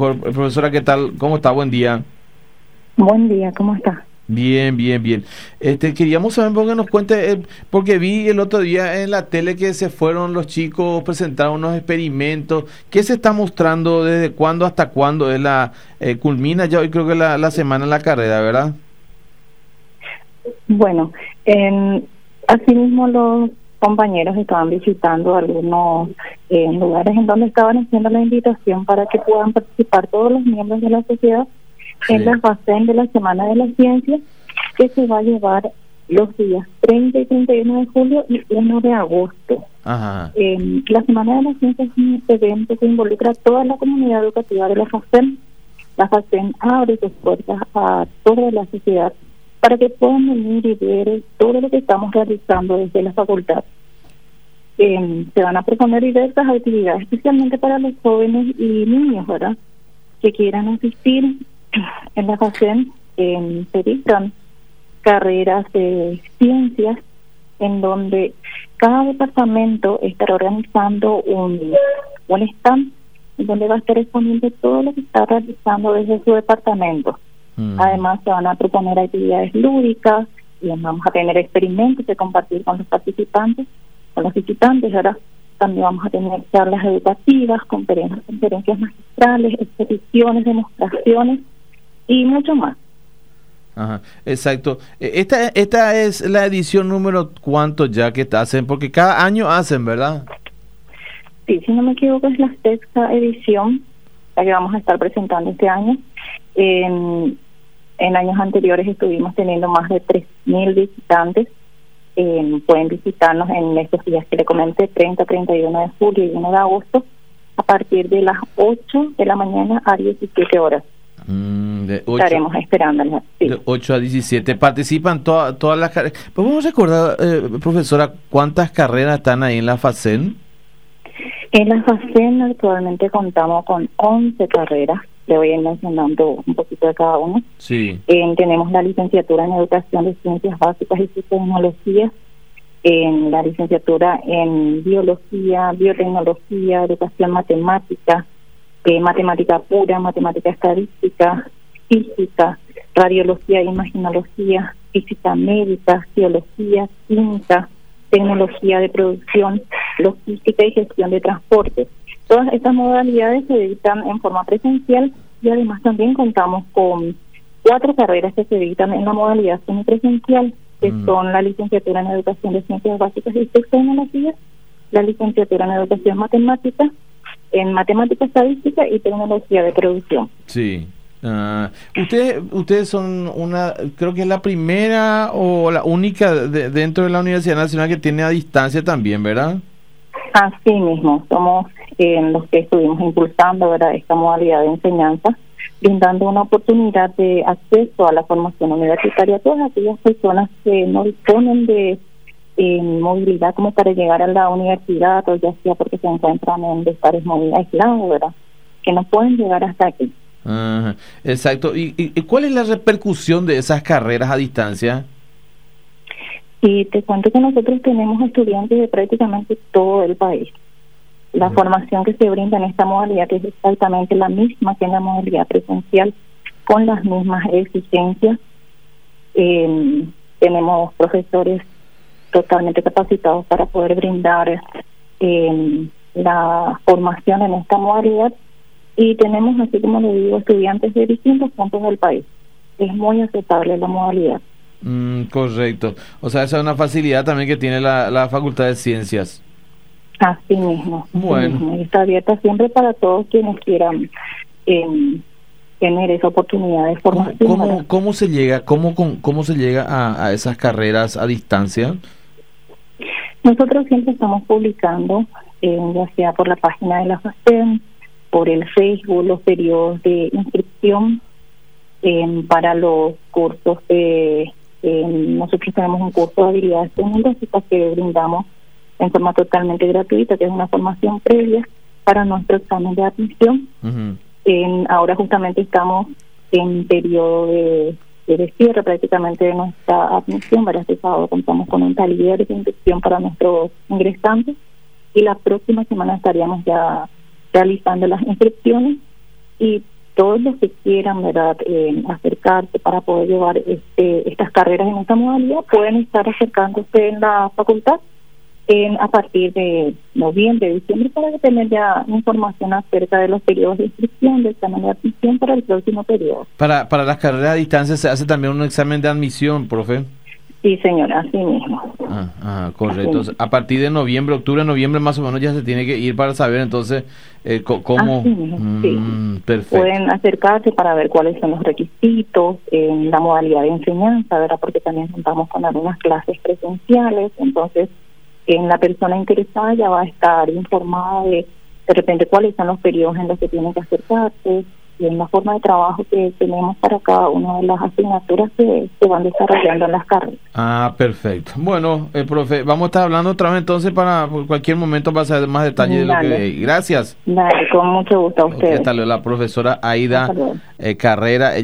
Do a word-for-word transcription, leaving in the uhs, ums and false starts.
mejor. Profesora, ¿qué tal? ¿Cómo está? Buen día. Buen día, ¿cómo está? Bien, bien, bien. Este, queríamos saber porque nos cuente, eh, porque vi el otro día en la tele que se fueron los chicos, presentaron unos experimentos. ¿Qué se está mostrando? ¿Desde cuándo hasta cuándo? Es la eh, culmina ya hoy creo que la, la semana en la carrera, ¿verdad? Bueno, en, asimismo los compañeros estaban visitando algunos eh, lugares en donde estaban haciendo la invitación para que puedan participar todos los miembros de la sociedad Sí. en la FACEN de la Semana de la Ciencia, que se va a llevar los días treinta y treinta y uno de julio y uno de agosto. Ajá. Eh, la Semana de la Ciencia es un evento que involucra a toda la comunidad educativa de la FACEN. La FACEN abre sus puertas a toda la sociedad para que puedan venir y ver todo lo que estamos realizando desde la facultad. Eh, se van a proponer diversas actividades, especialmente para los jóvenes y niños, ¿verdad?, que quieran asistir. En la FACEN eh, se dictan carreras de ciencias en donde cada departamento estará organizando un, un stand en donde va a estar exponiendo todo lo que está realizando desde su departamento. Mm. Además se van a proponer actividades lúdicas y vamos a tener experimentos de compartir con los participantes, con los visitantes. Ahora también vamos a tener charlas educativas, conferencias, conferencias magistrales, exposiciones, demostraciones y mucho más. Ajá, exacto. Esta esta es la edición número cuánto ya que hacen, porque cada año hacen, ¿verdad? Sí, si no me equivoco es la sexta edición la que vamos a estar presentando este año. En, en años anteriores estuvimos teniendo más de tres mil visitantes. Eh, pueden visitarnos en estos días que le comenté, treinta, treinta y uno de julio y uno de agosto, a partir de las ocho de la mañana a diecisiete horas. Mm, de ocho, estaremos esperándolas. Sí. De ocho a diecisiete. Participan todas todas las carreras. ¿Podemos recordar, eh, profesora, cuántas carreras están ahí en la FACEN? En la FACEN actualmente contamos con once carreras. Le voy a ir mencionando un poquito de cada una. Sí. Eh, tenemos la licenciatura en Educación de Ciencias Básicas y Tecnologías, en la licenciatura en Biología, Biotecnología, Educación Matemática, eh, Matemática Pura, Matemática Estadística, Física, Radiología e Imaginología, Física Médica, Geología, Química, Tecnología de Producción, Logística y Gestión de Transporte. Todas estas modalidades se dictan en forma presencial y además también contamos con cuatro carreras que se dictan en la modalidad semipresencial, que mm. son la licenciatura en Educación de Ciencias Básicas y Tecnologías, la licenciatura en Educación Matemática, en Matemática Estadística y Tecnología de Producción. Sí. Uh, ustedes ustedes son una, creo que es la primera o la única de, dentro de la Universidad Nacional que tiene a distancia también, ¿verdad? Así mismo, somos eh, los que estuvimos impulsando, ¿verdad?, esta modalidad de enseñanza, brindando una oportunidad de acceso a la formación universitaria a todas aquellas personas que no disponen de eh, movilidad como para llegar a la universidad, o ya sea porque se encuentran en lugares muy aislados, ¿verdad?, que no pueden llegar hasta aquí. Ajá, exacto. ¿Y, y, y cuál es la repercusión de esas carreras a distancia? Y te cuento que nosotros tenemos estudiantes de prácticamente todo el país. La uh-huh. formación que se brinda en esta modalidad es exactamente la misma que en la modalidad presencial, con las mismas exigencias. Eh, tenemos profesores totalmente capacitados para poder brindar eh, la formación en esta modalidad, y tenemos, así como le digo, estudiantes de distintos puntos del país. Es muy aceptable la modalidad. Mm, correcto. O sea, esa es una facilidad también que tiene la, la Facultad de Ciencias. Así mismo. Bueno. Así mismo. Y está abierta siempre para todos quienes quieran eh, tener esa oportunidad de formación. ¿Cómo, cómo, cómo se llega, cómo, cómo, cómo se llega a, a esas carreras a distancia? Nosotros siempre estamos publicando, eh, ya sea por la página de la FACEN, por el Facebook, los periodos de inscripción eh, para los cursos de... Eh, nosotros tenemos un curso de habilidades tecnológicas que brindamos en forma totalmente gratuita, que es una formación previa para nuestro examen de admisión. Uh-huh. En, ahora justamente estamos en periodo de, de cierre prácticamente de nuestra admisión. Para este sábado contamos con un taller de inducción para nuestros ingresantes y la próxima semana estaríamos ya realizando las inscripciones, y todos los que quieran, ¿verdad?, eh, acercarse para poder llevar este, estas carreras en esta modalidad, pueden estar acercándose en la facultad en, a partir de noviembre, diciembre, para tener ya información acerca de los periodos de inscripción, del examen de admisión para el próximo periodo. Para, para las carreras a distancia se hace también un examen de admisión, profe. Sí, señora, así mismo. Ah, ah, correcto. Así. A partir de noviembre, octubre, noviembre más o menos ya se tiene que ir para saber entonces eh, cómo... Así mismo, mm, sí. Perfecto. Pueden acercarse para ver cuáles son los requisitos, en la modalidad de enseñanza, ¿verdad? Porque también contamos con algunas clases presenciales, entonces en la persona interesada ya va a estar informada de de repente cuáles son los periodos en los que tienen que acercarse, y en la forma de trabajo que tenemos para cada una de las asignaturas que se van desarrollando en las carreras. Ah, perfecto. Bueno, eh, profe, vamos a estar hablando otra vez entonces para por cualquier momento para saber más detalles Dale. de lo que... Gracias. Dale, con mucho gusto a ustedes. Okay, hasta luego, la profesora Aida eh, Carrera.